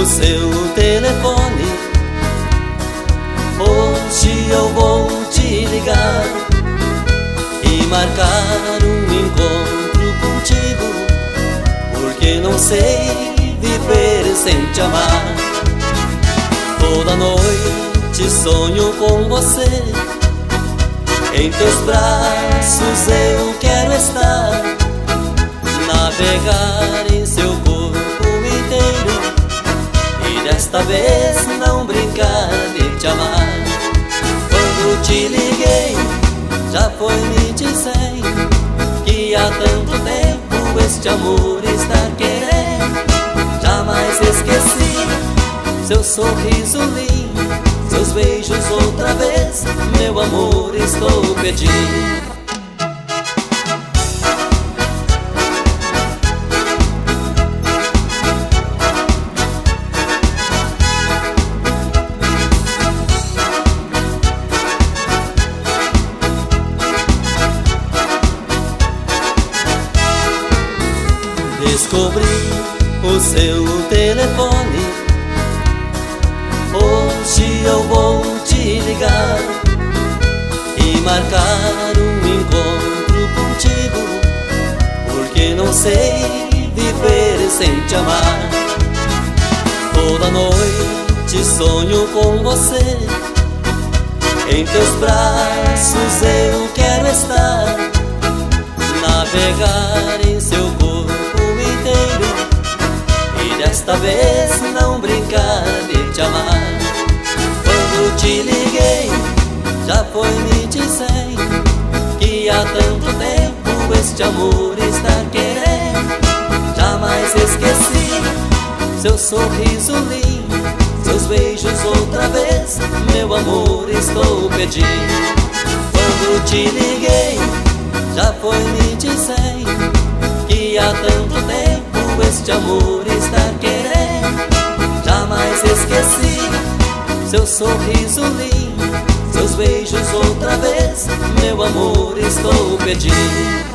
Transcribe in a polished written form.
seu telefone. Hoje eu vou te ligar e marcar um encontro contigo, porque não sei viver sem te amar. Toda noite sonho com você, em teus braços eu quero estar, navegar em seu corpo inteiro e desta vez não brincar de te amar. Quando te liguei, já foi me dizendo que há tanto tempo este amor está querendo. Jamais esqueci seu sorriso lindo, seus beijos outra vez, meu amor, estou pedindo. Descobri o seu telefone, hoje eu vou te ligar e marcar um encontro contigo, porque não sei viver sem te amar. Toda noite sonho com você, em teus braços eu quero estar, navegar em seu corpo inteiro e desta vez não brincar de te amar. Quando te liguei, já foi me dizendo que há tanto tempo este amor está querendo. Jamais esqueci seu sorriso lindo, seus beijos outra vez, meu amor, estou pedindo. Quando te liguei, já foi me dizendo que há tanto tempo este amor está querendo. Jamais esqueci seu sorriso lindo, seus beijos outra vez, meu amor, estou pedindo.